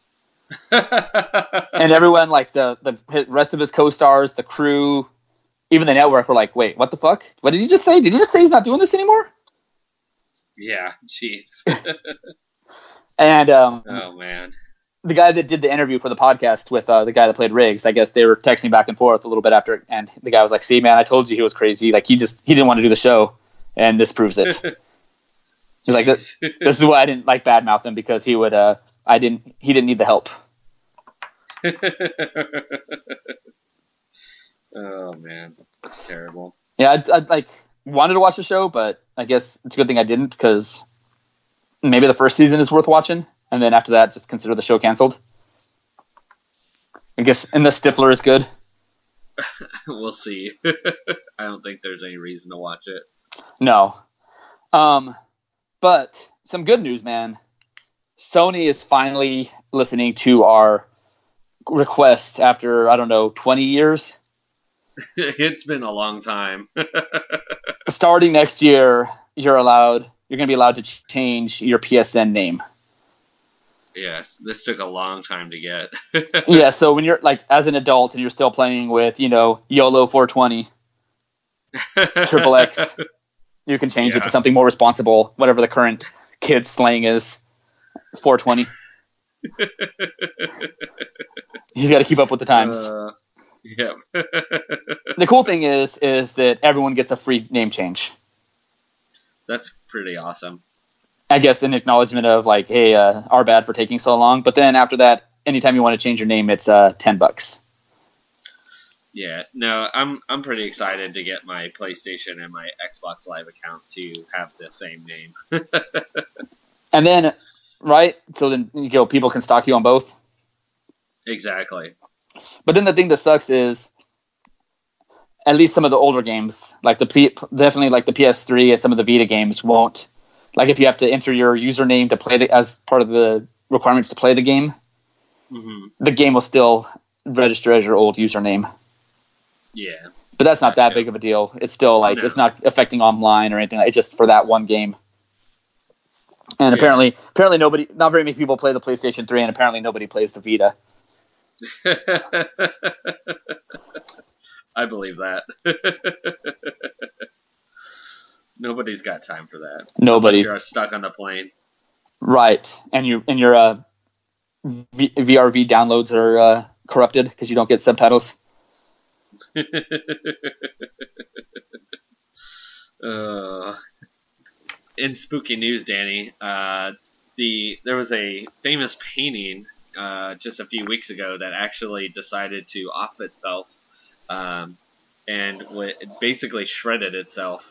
And everyone, like, the rest of his co-stars, the crew, even the network were like, wait, what the fuck? What did he just say? Did he just say he's not doing this anymore? Yeah, jeez. And oh man, the guy that did the interview for the podcast with the guy that played Riggs, I guess they were texting back and forth a little bit after, and the guy was like, "See, man, I told you he was crazy. Like, he didn't want to do the show, and this proves it." He's like, "This is why I didn't like badmouth him because he didn't need the help." Oh man, that's terrible. Yeah, I like wanted to watch the show, but I guess it's a good thing I didn't because maybe the first season is worth watching, and then after that, just consider the show canceled. I guess, and the Stifler is good. We'll see. I don't think there's any reason to watch it. No. But some good news, man. Sony is finally listening to our request after, 20 years. It's been a long time. Starting next year, you're going to be allowed to change your PSN name. Yes, this took a long time to get. Yeah, so when you're like as an adult and you're still playing with, YOLO 420, Triple X, you can change it to something more responsible, whatever the current kid slang is, 420. He's got to keep up with the times. Yeah. The cool thing is that everyone gets a free name change. That's pretty awesome. I guess in acknowledgement of like, hey, our bad for taking so long. But then after that, anytime you want to change your name, it's $10. Yeah, no, I'm pretty excited to get my PlayStation and my Xbox Live account to have the same name. And then, right? So then people can stalk you on both. Exactly. But then the thing that sucks is, at least some of the older games, like definitely like the PS3 and some of the Vita games won't. Like if you have to enter your username to play as part of the requirements to play the game, the game will still register as your old username. Yeah. But that's not that big of a deal. It's still like it's not affecting online or anything. It's just for that one game. And apparently not very many people play the PlayStation 3, and apparently nobody plays the Vita. I believe that. Nobody's got time for that. You're stuck on the plane. Right. And your VRV downloads are corrupted because you don't get subtitles. In spooky news, Danny, there was a famous painting just a few weeks ago that actually decided to off itself and basically shredded itself.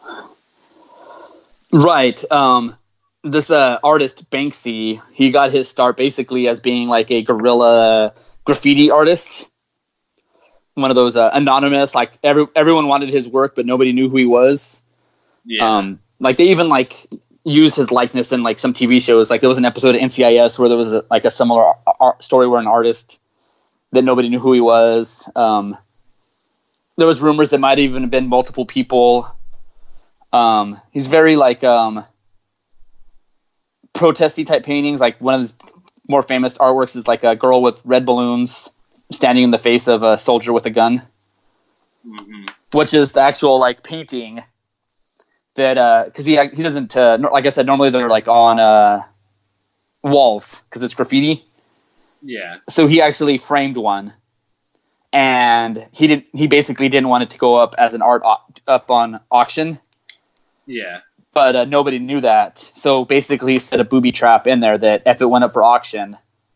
Right. This artist, Banksy, he got his start basically as being like a guerrilla graffiti artist. One of those anonymous, like everyone wanted his work, but nobody knew who he was. Yeah. Like they even like use his likeness in like some TV shows. Like there was an episode of NCIS where there was a similar story where an artist that nobody knew who he was. There was rumors that might have even been multiple people. He's very like protesty type paintings. Like one of his more famous artworks is like a girl with red balloons standing in the face of a soldier with a gun, which is the actual like painting that because he doesn't like I said, normally they're like on walls because it's graffiti. Yeah. So he actually framed one, and he basically didn't want it to go up as an art up on auction. Yeah. But nobody knew that. So basically he set a booby trap in there that if it went up for auction,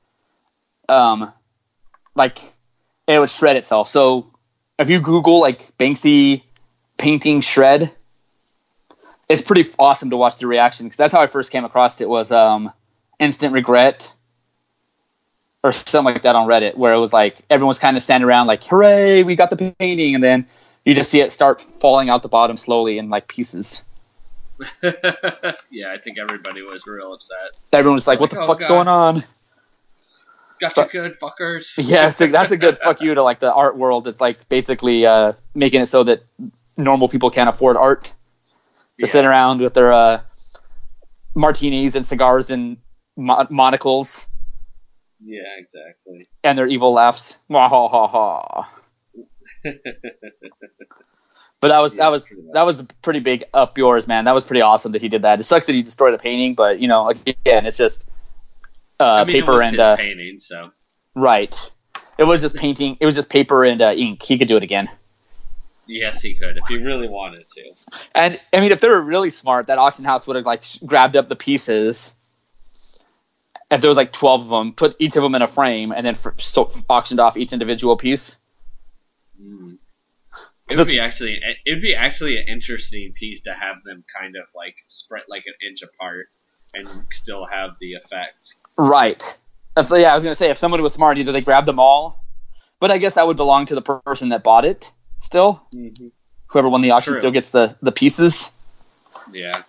like it would shred itself. So if you Google like Banksy painting shred, it's pretty awesome to watch the reaction, because that's how I first came across it, was Instant Regret or something like that on Reddit, where it was like everyone was kind of standing around like, hooray, we got the painting, and then you just see it start falling out the bottom slowly in like pieces. Yeah, I think everybody was real upset. Everyone was like, what the fuck's going on? Gotcha, good fuckers. Yeah, that's a good fuck you to like the art world. It's like basically making it so that normal people can't afford art. Just sitting around with their martinis and cigars and monocles. Yeah, exactly. And their evil laughs. Wah, ha, ha, ha. But that was a pretty big up yours, man. That was pretty awesome that he did that. It sucks that he destroyed the painting, but you know, again, it's just paper and his painting. So right, it was just painting. It was just paper and ink. He could do it again. Yes, he could if he really wanted to. And I mean, if they were really smart, that auction house would have like grabbed up the pieces. If there was like 12 of them, put each of them in a frame, and then auctioned off each individual piece. Mm. It would be actually an interesting piece to have them kind of like spread like an inch apart and still have the effect. Right. So yeah, I was gonna say if somebody was smart, either they grabbed them all, but I guess that would belong to the person that bought it. Still, whoever won the auction still gets the pieces. Yeah.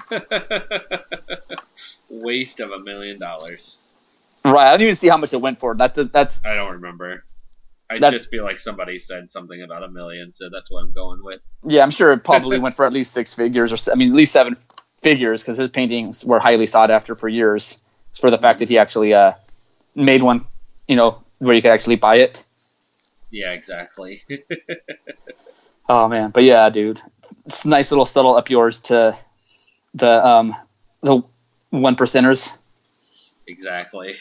Waste of $1 million. Right. I don't even see how much it went for. That's. I don't remember. I just feel like somebody said something about $1 million, so that's what I'm going with. Yeah, I'm sure it probably went for at least 6 figures, at least 7 figures, because his paintings were highly sought after for years. For the fact that he actually made one, you know, where you could actually buy it. Yeah, exactly. Oh man, but yeah, dude, it's a nice little subtle up yours to the 1%ers. Exactly.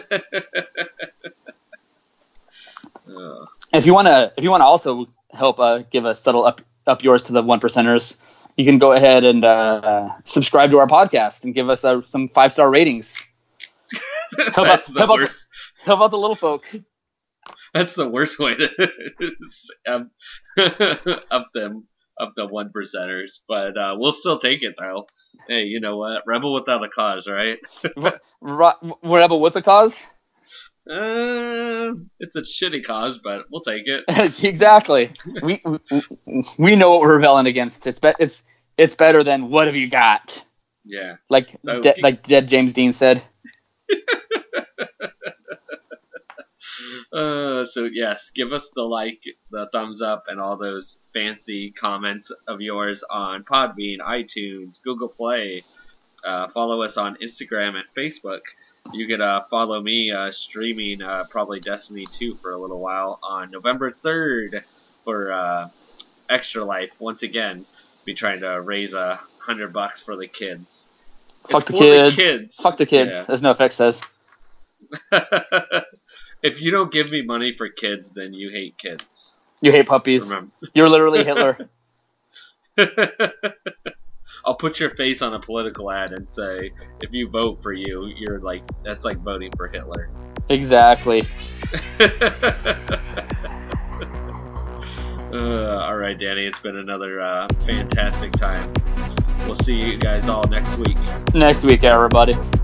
If you wanna also help give a subtle up yours to the 1%ers, you can go ahead and subscribe to our podcast and give us some 5-star ratings. Help out the little folk. That's the worst way to up the 1%ers, but we'll still take it though. Hey, you know what? Rebel without a cause, right? Rebel with a cause? It's a shitty cause, but we'll take it. Exactly. We know what we're rebelling against. It's better than what have you got? Yeah. Like dead James Dean said. So yes, give us the thumbs up, and all those fancy comments of yours on Podbean, iTunes, Google Play. Follow us on Instagram and Facebook. You could follow me streaming probably Destiny 2 for a little while on November 3rd for Extra Life. Once again, be trying to raise $100 for the kids. Fuck the kids. Fuck the kids, yeah. As NoFX says. If you don't give me money for kids, then you hate kids. You hate puppies. Remember. You're literally Hitler. I'll put your face on a political ad and say, if you vote for you, you're like, that's like voting for Hitler. Exactly. All right, Danny, it's been another fantastic time. We'll see you guys all next week. Next week, everybody.